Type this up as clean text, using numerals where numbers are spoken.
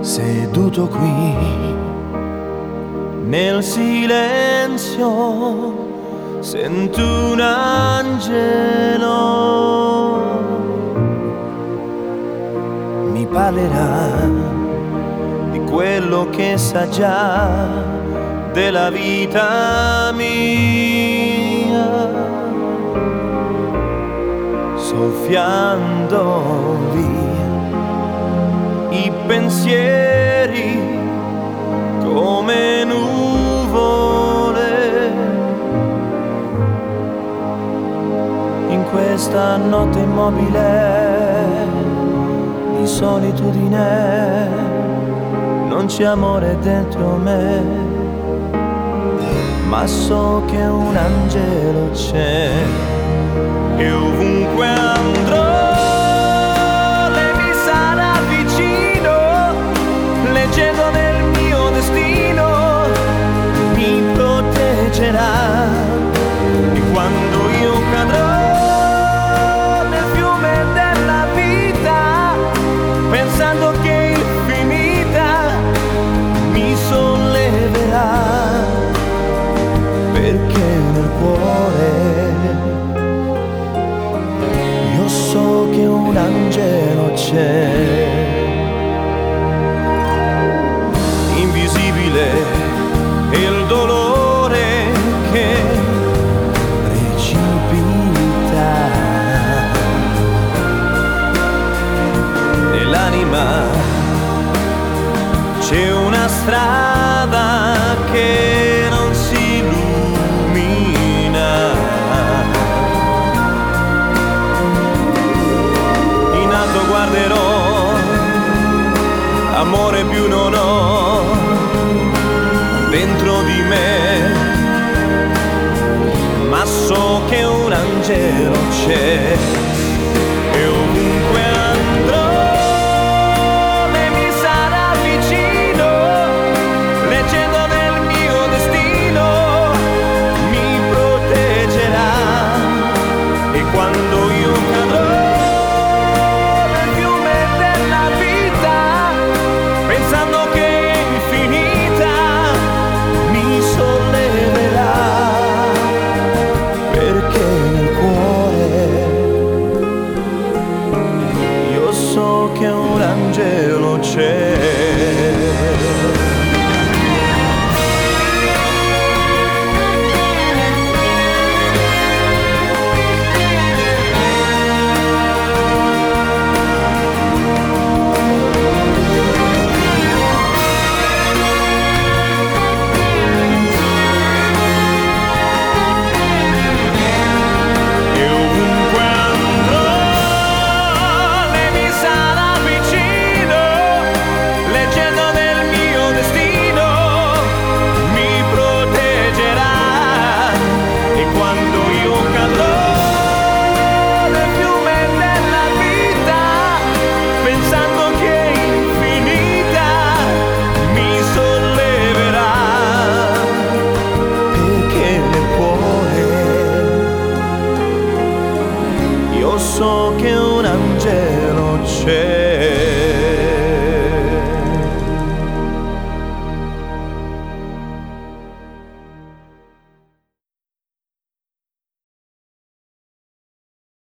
seduto qui nel silenzio, sento un angelo, mi parlerà di quello che sa già della vita mia, soffiando via i pensieri come nuvole in questa notte immobile di solitudine. Non c'è amore dentro me, ma so che un angelo c'è e ovunque andrò leggendo nel mio destino, mi proteggerà. E quando io cadrò nel fiume della vita, pensando che è finita, mi solleverà, perché nel cuore io so che un angelo c'è. E il dolore che precipita nell'anima, c'è una strada che non si illumina. In alto guarderò, amore più non ho dentro di me, ma so che un angelo c'è e ovunque andrò lei mi sarà vicino, leggendo nel mio destino, mi proteggerà. E quando io cadrò nel fiume della vita, pensando che è infinita, mi solleverà, perché nel cuore io so che un angelo c'è. So che un angelo c'è.